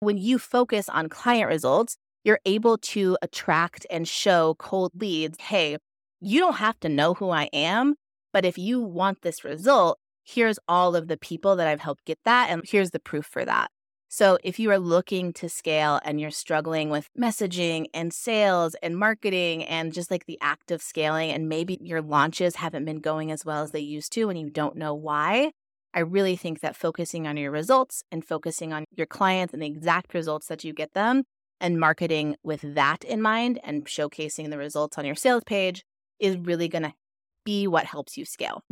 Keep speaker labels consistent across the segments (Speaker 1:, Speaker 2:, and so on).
Speaker 1: When you focus on client results, you're able to attract and show cold leads. Hey, you don't have to know who I am, but if you want this result, here's all of the people that I've helped get that, and here's the proof for that. So if you are looking to scale and you're struggling with messaging and sales and marketing and just like the act of scaling, and maybe your launches haven't been going as well as they used to and you don't know why, I really think that focusing on your results and focusing on your clients and the exact results that you get them and marketing with that in mind and showcasing the results on your sales page is really going to be what helps you scale.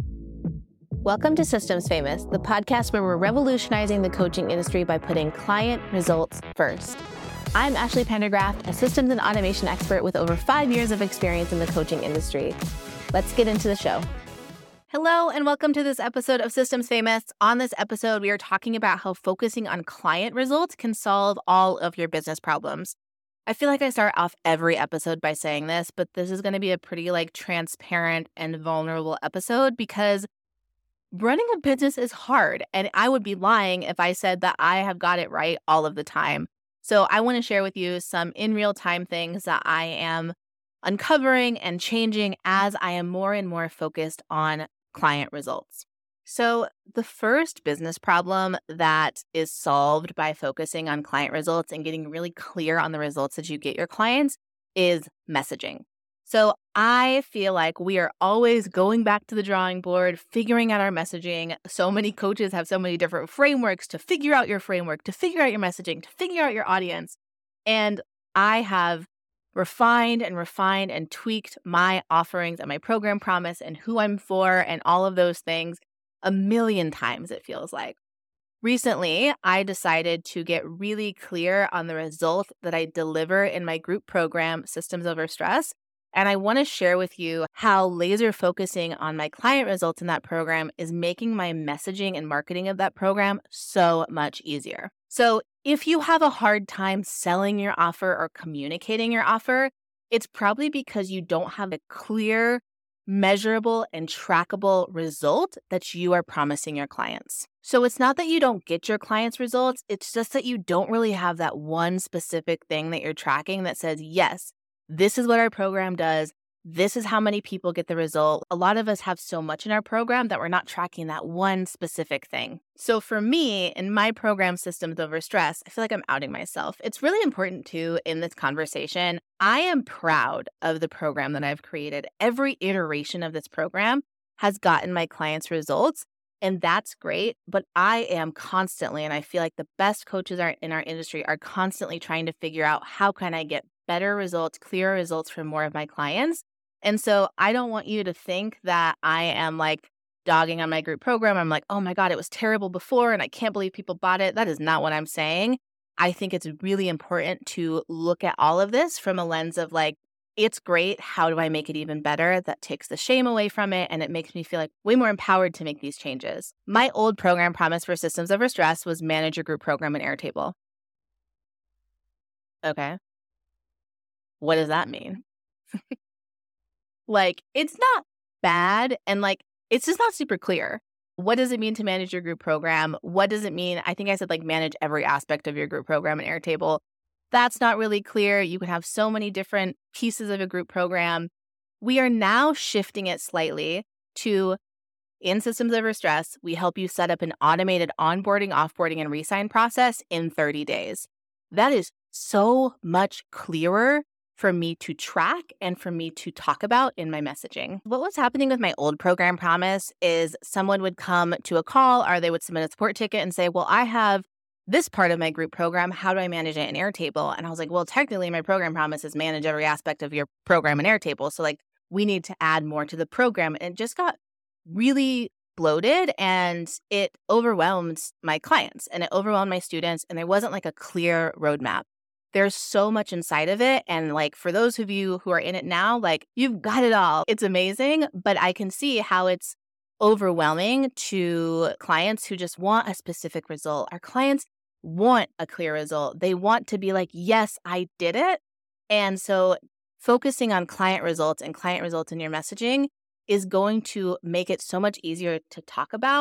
Speaker 1: Welcome to Systems Famous, the podcast where we're revolutionizing the coaching industry by putting client results first. I'm Ashley Pendergraft, a systems and automation expert with over 5 years of experience in the coaching industry. Let's get into the show. Hello, and welcome to this episode of Systems Famous. On this episode, we are talking about how focusing on client results can solve all of your business problems. I feel like I start off every episode by saying this, but this is going to be a pretty transparent and vulnerable episode because running a business is hard, and I would be lying if I said that I have got it right all of the time. So I want to share with you some in real time things that I am uncovering and changing as I am more and more focused on client results. So the first business problem that is solved by focusing on client results and getting really clear on the results that you get your clients is messaging. So I feel like we are always going back to the drawing board, figuring out our messaging. So many coaches have so many different frameworks to figure out your framework, to figure out your messaging, to figure out your audience. And I have refined and tweaked my offerings and my program promise and who I'm for and all of those things a million times, it feels like. Recently, I decided to get really clear on the result that I deliver in my group program, Systems Over Stress. And I want to share with you how laser focusing on my client results in that program is making my messaging and marketing of that program so much easier. So if you have a hard time selling your offer or communicating your offer, it's probably because you don't have a clear, measurable, and trackable result that you are promising your clients. So it's not that you don't get your clients' results, it's just that you don't really have that one specific thing that you're tracking that says, yes, this is what our program does. This is how many people get the result. A lot of us have so much in our program that we're not tracking that one specific thing. So for me, in my program, Systems Over Stress, I feel like I'm outing myself. It's really important too in this conversation. I am proud of the program that I've created. Every iteration of this program has gotten my clients results, and that's great. But I am constantly, and I feel like the best coaches in our industry are constantly trying to figure out how can I get better results, clearer results from more of my clients. And so I don't want you to think that I am dogging on my group program. I'm like, oh my God, it was terrible before and I can't believe people bought it. That is not what I'm saying. I think it's really important to look at all of this from a lens of it's great. How do I make it even better? That takes the shame away from it. And it makes me feel way more empowered to make these changes. My old program promise for Systems Over Stress was manage your group program in Airtable. Okay. What does that mean? It's not bad and it's just not super clear. What does it mean to manage your group program? What does it mean? I think I said manage every aspect of your group program in Airtable. That's not really clear. You can have so many different pieces of a group program. We are now shifting it slightly to, in Systems Over Stress, we help you set up an automated onboarding, offboarding, and resign process in 30 days. That is so much clearer for me to track and for me to talk about in my messaging. What was happening with my old program promise is someone would come to a call or they would submit a support ticket and say, well, I have this part of my group program. How do I manage it in Airtable? And I was like, well, technically my program promise is manage every aspect of your program in Airtable. So we need to add more to the program. And it just got really bloated and it overwhelmed my clients and it overwhelmed my students. And there wasn't a clear roadmap. There's so much inside of it. And for those of you who are in it now, you've got it all. It's amazing, but I can see how it's overwhelming to clients who just want a specific result. Our clients want a clear result. They want to be yes, I did it. And so focusing on client results and client results in your messaging is going to make it so much easier to talk about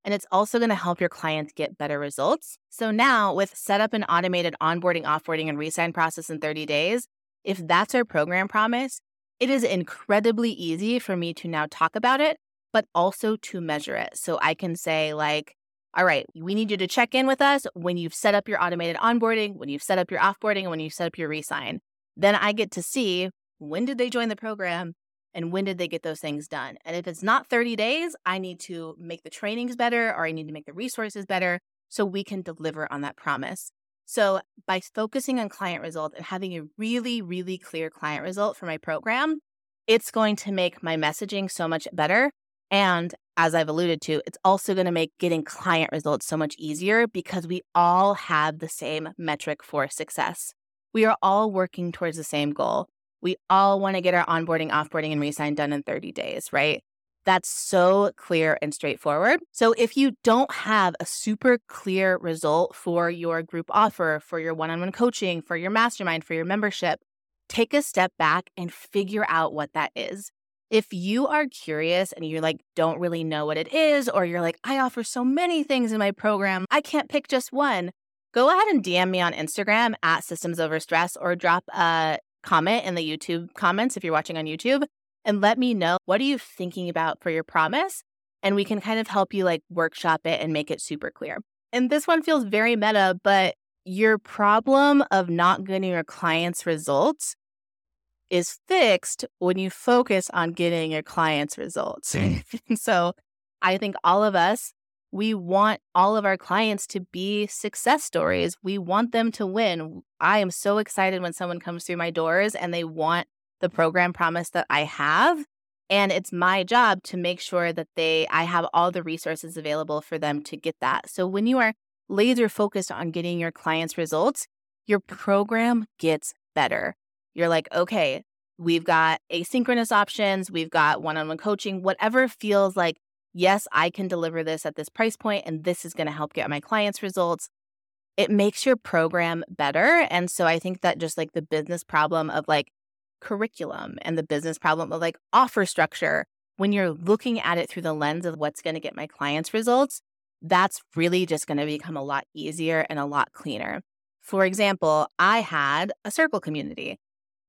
Speaker 1: And it's also going to help your clients get better results. So now with set up an automated onboarding, offboarding, and resign process in 30 days, if that's our program promise, it is incredibly easy for me to now talk about it, but also to measure it. So I can say like, all right, we need you to check in with us when you've set up your automated onboarding, when you've set up your offboarding, and when you've set up your resign. Then I get to see when did they join the program and when did they get those things done. And if it's not 30 days, I need to make the trainings better or I need to make the resources better so we can deliver on that promise. So by focusing on client result and having a really, really clear client result for my program, it's going to make my messaging so much better. And as I've alluded to, it's also going to make getting client results so much easier because we all have the same metric for success. We are all working towards the same goal. We all want to get our onboarding, offboarding, and resign done in 30 days, right? That's so clear and straightforward. So if you don't have a super clear result for your group offer, for your one-on-one coaching, for your mastermind, for your membership, take a step back and figure out what that is. If you are curious and you like don't really know what it is, or you're like, I offer so many things in my program, I can't pick just one, go ahead and DM me on Instagram at Systems Over Stress or drop a comment in the YouTube comments if you're watching on YouTube and let me know what are you thinking about for your promise, and we can kind of help you like workshop it and make it super clear. And this one feels very meta, but your problem of not getting your clients results is fixed when you focus on getting your clients results. So I think all of us, we want all of our clients to be success stories. We want them to win. I am so excited when someone comes through my doors and they want the program promise that I have. And it's my job to make sure that I have all the resources available for them to get that. So when you are laser focused on getting your clients results, your program gets better. You're like, okay, we've got asynchronous options, we've got one-on-one coaching, whatever feels like, yes, I can deliver this at this price point and this is going to help get my clients results. It makes your program better. And so I think that just like the business problem of like curriculum and the business problem of like offer structure, when you're looking at it through the lens of what's going to get my clients results, that's really just going to become a lot easier and a lot cleaner. For example, I had a circle community.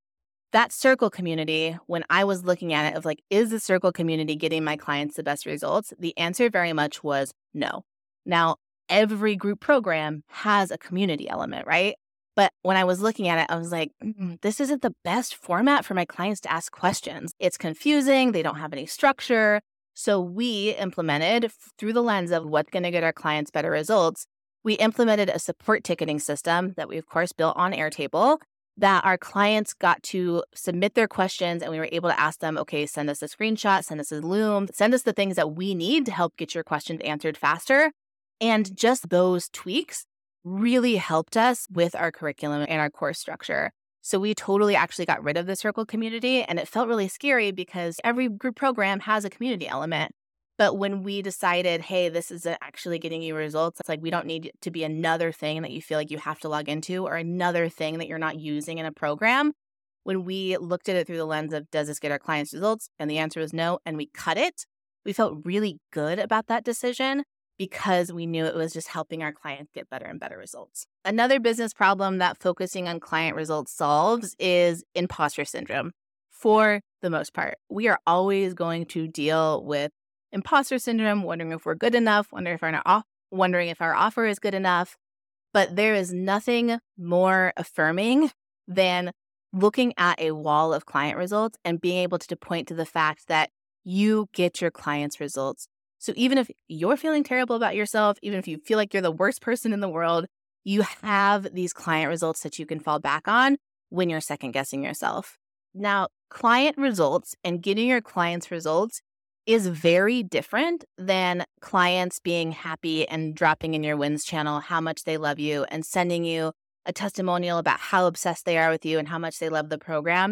Speaker 1: That circle community, when I was looking at it of like, is the circle community getting my clients the best results? The answer very much was no. Now, every group program has a community element, right? But when I was looking at it, I was like, this isn't the best format for my clients to ask questions. It's confusing. They don't have any structure. So we implemented through the lens of what's going to get our clients better results. We implemented a support ticketing system that we, of course, built on Airtable that our clients got to submit their questions and we were able to ask them, okay, send us a screenshot, send us a Loom, send us the things that we need to help get your questions answered faster. And just those tweaks really helped us with our curriculum and our course structure. So we totally actually got rid of the circle community, and it felt really scary because every group program has a community element. But when we decided, hey, this is actually getting you results, it's like we don't need it to be another thing that you feel like you have to log into or another thing that you're not using in a program. When we looked at it through the lens of, does this get our clients results? And the answer was no, and we cut it. We felt really good about that decision because we knew it was just helping our clients get better and better results. Another business problem that focusing on client results solves is imposter syndrome. For the most part, we are always going to deal with imposter syndrome, wondering if we're good enough, wondering if our offer is good enough. But there is nothing more affirming than looking at a wall of client results and being able to point to the fact that you get your clients' results. So even if you're feeling terrible about yourself, even if you feel like you're the worst person in the world, you have these client results that you can fall back on when you're second guessing yourself. Now, client results and getting your clients' results is very different than clients being happy and dropping in your wins channel how much they love you and sending you a testimonial about how obsessed they are with you and how much they love the program.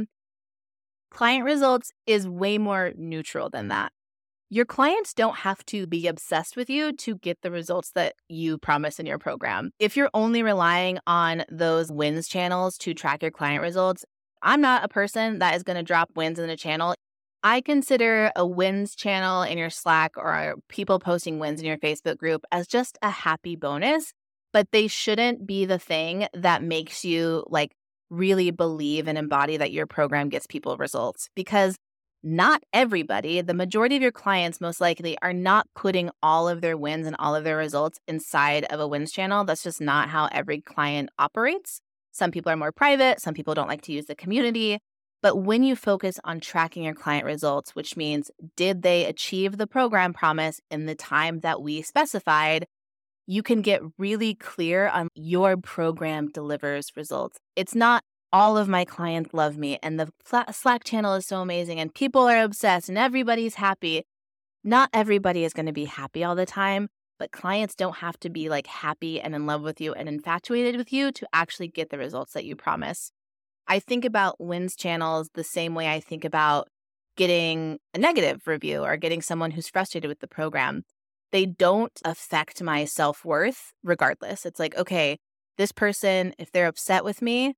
Speaker 1: Client results is way more neutral than that. Your clients don't have to be obsessed with you to get the results that you promise in your program. If you're only relying on those wins channels to track your client results, I'm not a person that is going to drop wins in a channel. I consider a wins channel in your Slack or people posting wins in your Facebook group as just a happy bonus, but they shouldn't be the thing that makes you like really believe and embody that your program gets people results, because not everybody, the majority of your clients most likely are not putting all of their wins and all of their results inside of a wins channel. That's just not how every client operates. Some people are more private, some people don't like to use the community. But when you focus on tracking your client results, which means did they achieve the program promise in the time that we specified, you can get really clear on your program delivers results. It's not all of my clients love me and the Slack channel is so amazing and people are obsessed and everybody's happy. Not everybody is going to be happy all the time, but clients don't have to be like happy and in love with you and infatuated with you to actually get the results that you promise. I think about wins channels the same way I think about getting a negative review or getting someone who's frustrated with the program. They don't affect my self-worth regardless. It's like, okay, this person, if they're upset with me,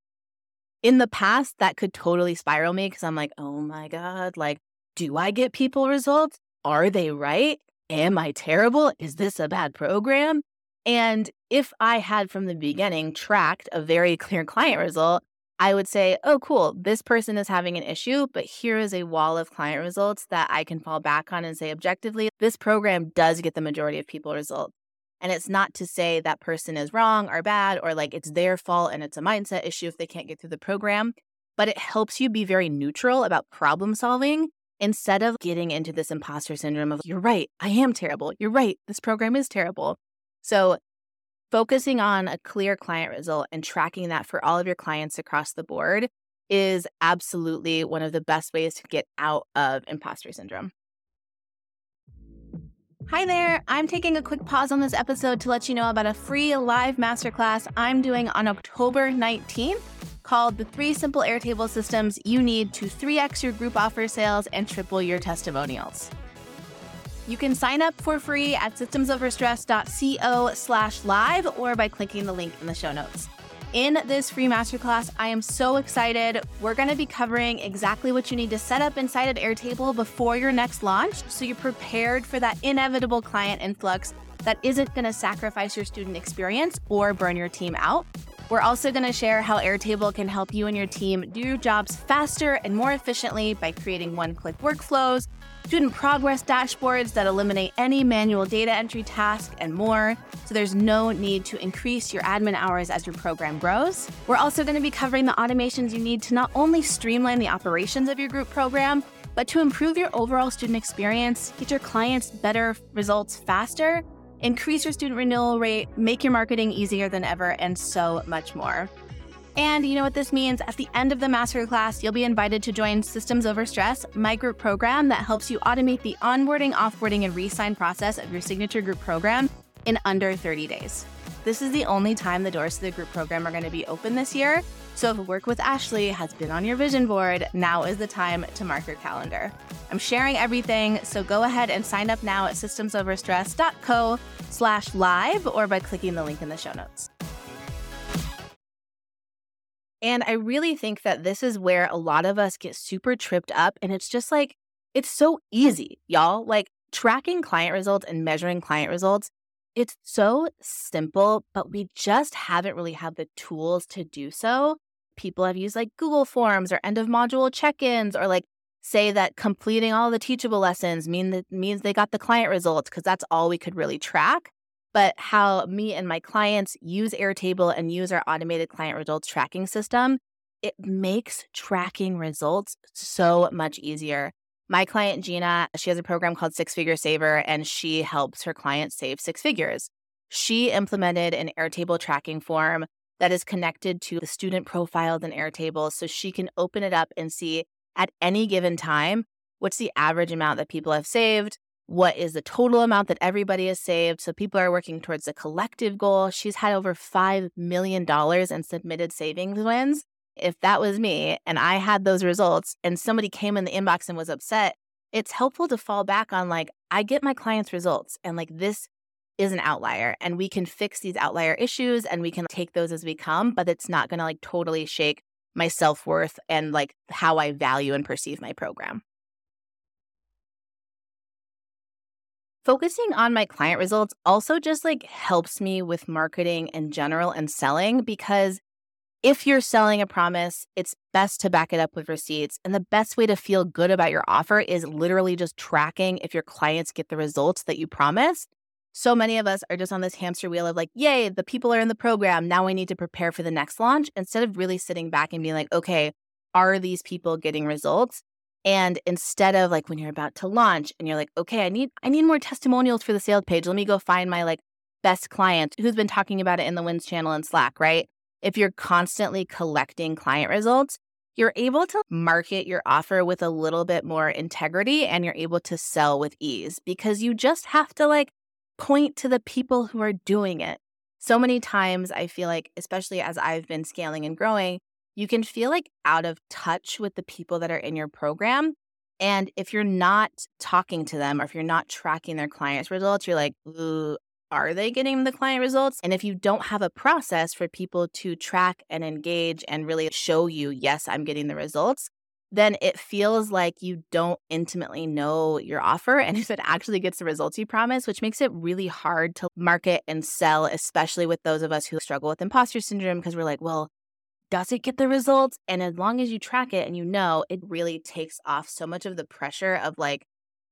Speaker 1: in the past, that could totally spiral me because I'm like, oh my God, like, do I get people results? Are they right? Am I terrible? Is this a bad program? And if I had from the beginning tracked a very clear client result, I would say, oh, cool, this person is having an issue, but here is a wall of client results that I can fall back on and say objectively, this program does get the majority of people results. And it's not to say that person is wrong or bad or like it's their fault and it's a mindset issue if they can't get through the program, but it helps you be very neutral about problem solving instead of getting into this imposter syndrome of, you're right, I am terrible. You're right, this program is terrible. So focusing on a clear client result and tracking that for all of your clients across the board is absolutely one of the best ways to get out of imposter syndrome. Hi there. I'm taking a quick pause on this episode to let you know about a free live masterclass I'm doing on October 19th called The 3 Simple Airtable Systems You Need to 3x Your Group Offer Sales and Triple Your Testimonials. You can sign up for free at systemsoverstress.co/live or by clicking the link in the show notes. In this free masterclass, I am so excited. We're going to be covering exactly what you need to set up inside of Airtable before your next launch so you're prepared for that inevitable client influx that isn't going to sacrifice your student experience or burn your team out. We're also going to share how Airtable can help you and your team do your jobs faster and more efficiently by creating one-click workflows, student progress dashboards that eliminate any manual data entry task, and more, so there's no need to increase your admin hours as your program grows. We're also going to be covering the automations you need to not only streamline the operations of your group program, but to improve your overall student experience, get your clients better results faster, increase your student renewal rate, make your marketing easier than ever, and so much more. And you know what this means? At the end of the masterclass, you'll be invited to join Systems Over Stress, my group program that helps you automate the onboarding, offboarding, and re-sign process of your signature group program in under 30 days. This is the only time the doors to the group program are going to be open this year. So if Work with Ashley has been on your vision board, now is the time to mark your calendar. I'm sharing everything, so go ahead and sign up now at systemsoverstress.co/live or by clicking the link in the show notes. And I really think that this is where a lot of us get super tripped up. And it's just like, it's so easy, y'all. Like tracking client results and measuring client results, it's so simple, but we just haven't really had the tools to do so. People have used like Google Forms or end of module check-ins or like say that completing all the teachable lessons means they got the client results because that's all we could really track. But how me and my clients use Airtable and use our automated client results tracking system, it makes tracking results so much easier. My client, Gina, she has a program called Six Figure Saver, and she helps her clients save 6 figures. She implemented an Airtable tracking form that is connected to the student profiles in Airtable so she can open it up and see at any given time what's the average amount that people have saved, what is the total amount that everybody has saved. So people are working towards a collective goal. She's had over $5 million in submitted savings wins. If that was me and I had those results and somebody came in the inbox and was upset, it's helpful to fall back on like, I get my clients' results and like this is an outlier and we can fix these outlier issues and we can take those as we come, but it's not going to like totally shake my self-worth and like how I value and perceive my program. Focusing on my client results also just like helps me with marketing in general and selling because if you're selling a promise, it's best to back it up with receipts. And the best way to feel good about your offer is literally just tracking if your clients get the results that you promised. So many of us are just on this hamster wheel of like, yay, the people are in the program. Now we need to prepare for the next launch instead of really sitting back and being like, okay, are these people getting results? And instead of like when you're about to launch and you're like, okay, I need more testimonials for the sales page. Let me go find my like best client who's been talking about it in the Wins channel in Slack, right? If you're constantly collecting client results, you're able to market your offer with a little bit more integrity and you're able to sell with ease because you just have to like point to the people who are doing it. So many times I feel like, especially as I've been scaling and growing, you can feel like out of touch with the people that are in your program. And if you're not talking to them or if you're not tracking their clients' results, you're like, ooh, are they getting the client results? And if you don't have a process for people to track and engage and really show you, yes, I'm getting the results, then it feels like you don't intimately know your offer and if it actually gets the results you promise, which makes it really hard to market and sell, especially with those of us who struggle with imposter syndrome, because we're like, well, does it get the results? And as long as you track it and you know, it really takes off so much of the pressure of like,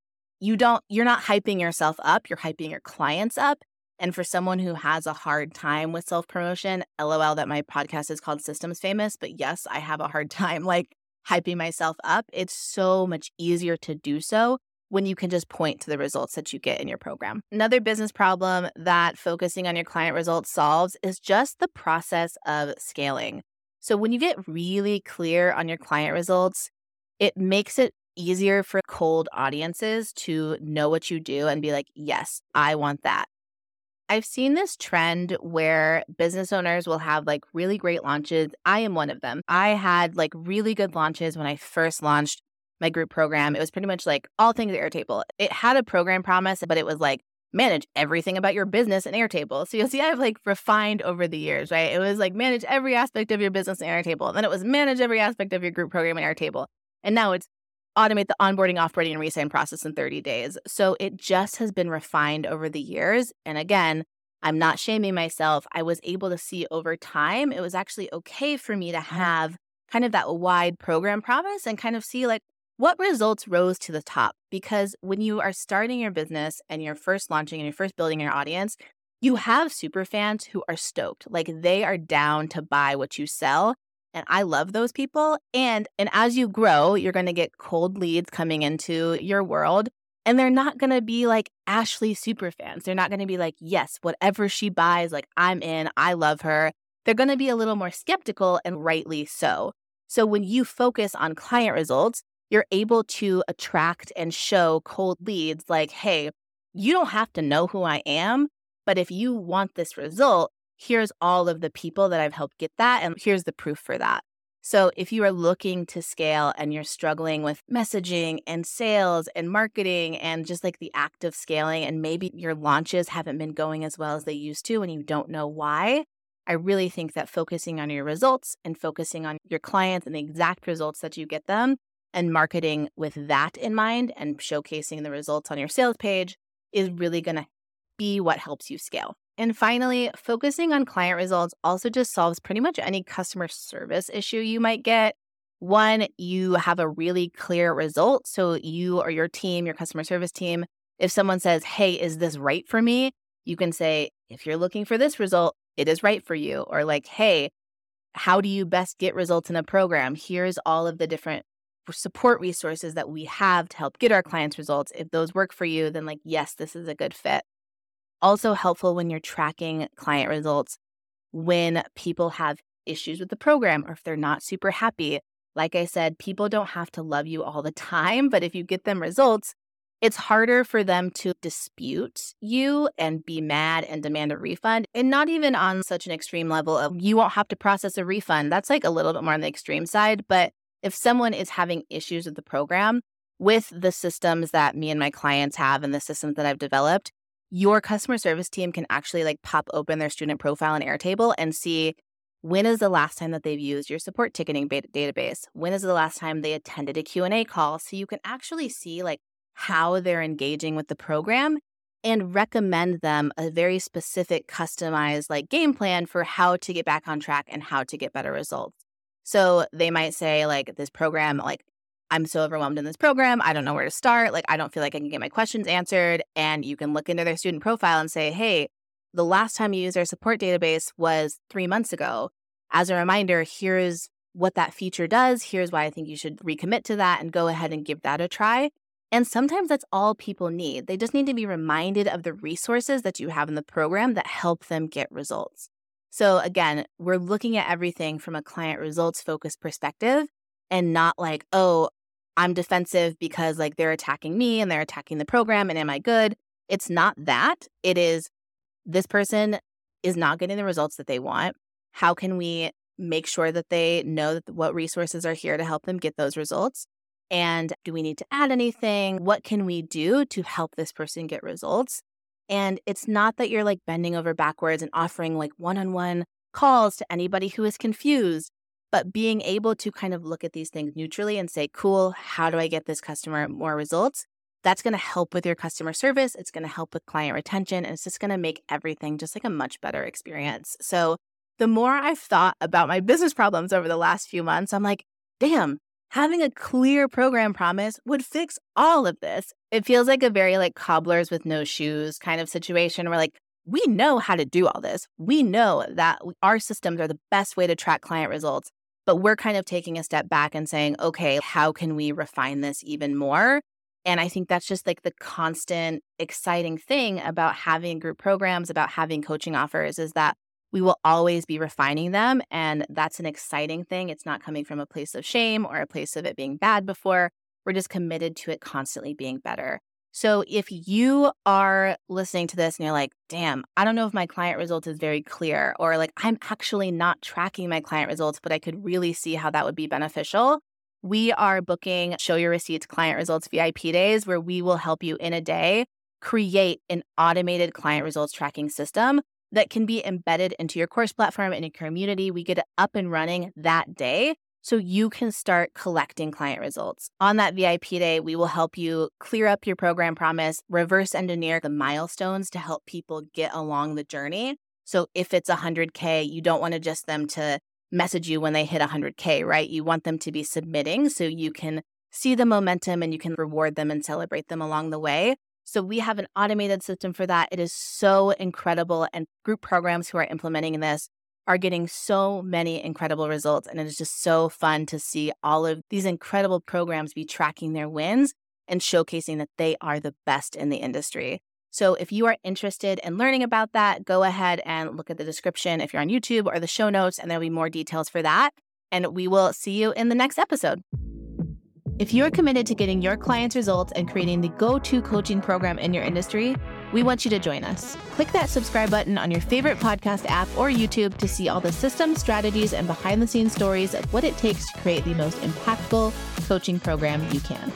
Speaker 1: you're not hyping yourself up, you're hyping your clients up. And for someone who has a hard time with self-promotion, LOL that my podcast is called Systems Famous, but yes, I have a hard time like hyping myself up. It's so much easier to do so when you can just point to the results that you get in your program. Another business problem that focusing on your client results solves is just the process of scaling. So when you get really clear on your client results, it makes it easier for cold audiences to know what you do and be like, yes, I want that. I've seen this trend where business owners will have like really great launches. I am one of them. I had like really good launches when I first launched my group program. It was pretty much like all things Airtable. It had a program promise, but it was like manage everything about your business in Airtable. So you'll see I've like refined over the years, right? It was like manage every aspect of your business in Airtable. And then it was manage every aspect of your group program in Airtable. And now it's automate the onboarding, offboarding, and resign process in 30 days. So it just has been refined over the years. And again, I'm not shaming myself. I was able to see over time, it was actually okay for me to have kind of that wide program promise and kind of see like what results rose to the top. Because when you are starting your business and you're first launching and you're first building your audience, you have super fans who are stoked. Like they are down to buy what you sell. And I love those people. And as you grow, you're going to get cold leads coming into your world. And they're not going to be like Ashley super fans. They're not going to be like, yes, whatever she buys, like I'm in, I love her. They're going to be a little more skeptical and rightly so. So when you focus on client results, you're able to attract and show cold leads like, hey, you don't have to know who I am, but if you want this result, here's all of the people that I've helped get that, and here's the proof for that. So if you are looking to scale and you're struggling with messaging and sales and marketing and just like the act of scaling, and maybe your launches haven't been going as well as they used to and you don't know why, I really think that focusing on your results and focusing on your clients and the exact results that you get them and marketing with that in mind and showcasing the results on your sales page is really going to be what helps you scale. And finally, focusing on client results also just solves pretty much any customer service issue you might get. One, you have a really clear result. So you or your team, your customer service team, if someone says, hey, is this right for me? You can say, if you're looking for this result, it is right for you. Or like, hey, how do you best get results in a program? Here's all of the different support resources that we have to help get our clients results. If those work for you, then like, yes, this is a good fit. Also helpful when you're tracking client results when people have issues with the program or if they're not super happy. Like I said, people don't have to love you all the time, but if you get them results, it's harder for them to dispute you and be mad and demand a refund. And not even on such an extreme level of you won't have to process a refund. That's like a little bit more on the extreme side. But if someone is having issues with the program, with the systems that me and my clients have and the systems that I've developed, your customer service team can actually like pop open their student profile in Airtable and see when is the last time that they've used your support ticketing database? When is the last time they attended a Q&A call? So you can actually see like how they're engaging with the program. and recommend them a very specific, customized like game plan for how to get back on track and how to get better results. So they might say like this program, like, I'm so overwhelmed in this program. I don't know where to start. Like, I don't feel like I can get my questions answered. And you can look into their student profile and say, hey, the last time you used our support database was 3 months ago. As a reminder, here's what that feature does. Here's why I think you should recommit to that and go ahead and give that a try. And sometimes that's all people need. They just need to be reminded of the resources that you have in the program that help them get results. So again, we're looking at everything from a client results focused perspective and not like, oh, I'm defensive because like they're attacking me and they're attacking the program and am I good? It's not that. It is this person is not getting the results that they want. How can we make sure that they know that what resources are here to help them get those results? And do we need to add anything? What can we do to help this person get results? And it's not that you're like bending over backwards and offering like one-on-one calls to anybody who is confused, but being able to kind of look at these things neutrally and say, cool, how do I get this customer more results? That's going to help with your customer service. It's going to help with client retention. And it's just going to make everything just like a much better experience. So the more I've thought about my business problems over the last few months, I'm like, damn, having a clear program promise would fix all of this. It feels like a very like cobblers with no shoes kind of situation where like, we know how to do all this. We know that our systems are the best way to track client results, but we're kind of taking a step back and saying, okay, how can we refine this even more? And I think that's just like the constant exciting thing about having group programs, about having coaching offers is that we will always be refining them. And that's an exciting thing. It's not coming from a place of shame or a place of it being bad before. We're just committed to it constantly being better. So if you are listening to this and you're like, damn, I don't know if my client results is very clear, or like I'm actually not tracking my client results, but I could really see how that would be beneficial. We are booking Show Your Receipts Client Results VIP days where we will help you in a day create an automated client results tracking system that can be embedded into your course platform and your community. We get it up and running that day so you can start collecting client results. On that VIP day, we will help you clear up your program promise, reverse engineer the milestones to help people get along the journey. So if it's 100K, you don't want to just them to message you when they hit 100K, right? You want them to be submitting so you can see the momentum and you can reward them and celebrate them along the way. So we have an automated system for that. It is so incredible. And group programs who are implementing this are getting so many incredible results. And it is just so fun to see all of these incredible programs be tracking their wins and showcasing that they are the best in the industry. So if you are interested in learning about that, go ahead and look at the description if you're on YouTube or the show notes, and there'll be more details for that. And we will see you in the next episode. If you're committed to getting your clients results and creating the go-to coaching program in your industry, we want you to join us. Click that subscribe button on your favorite podcast app or YouTube to see all the systems, strategies, and behind-the-scenes stories of what it takes to create the most impactful coaching program you can.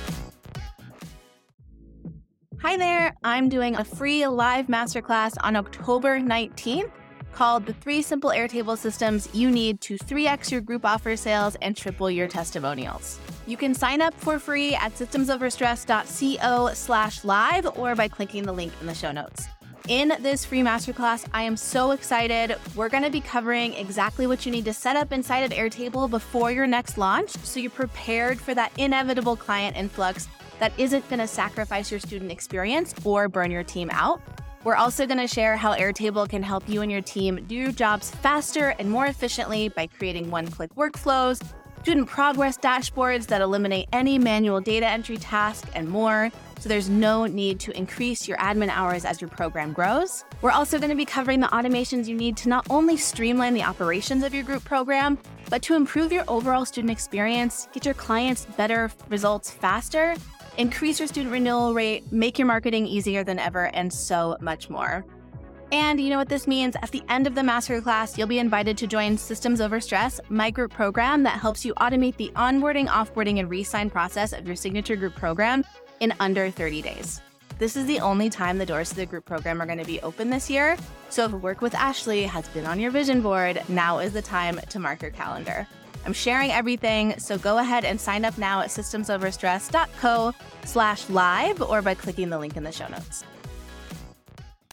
Speaker 1: Hi there, I'm doing a free live masterclass on October 19th called The 3 Simple Airtable Systems You Need to 3x Your Group Offer Sales and Triple Your Testimonials. You can sign up for free at systemsoverstress.co/live or by clicking the link in the show notes. In this free masterclass, I am so excited. We're going to be covering exactly what you need to set up inside of Airtable before your next launch so you're prepared for that inevitable client influx that isn't going to sacrifice your student experience or burn your team out. We're also going to share how Airtable can help you and your team do your jobs faster and more efficiently by creating one-click workflows, student progress dashboards that eliminate any manual data entry task, and more, so there's no need to increase your admin hours as your program grows. We're also going to be covering the automations you need to not only streamline the operations of your group program, but to improve your overall student experience, get your clients better results faster, increase your student renewal rate, make your marketing easier than ever, and so much more. And you know what this means? At the end of the masterclass, you'll be invited to join Systems Over Stress, my group program that helps you automate the onboarding, offboarding, and re-sign process of your signature group program in under 30 days. This is the only time the doors to the group program are going to be open this year. So if Work with Ashley has been on your vision board, now is the time to mark your calendar. I'm sharing everything, so go ahead and sign up now at systemsoverstress.co/live or by clicking the link in the show notes.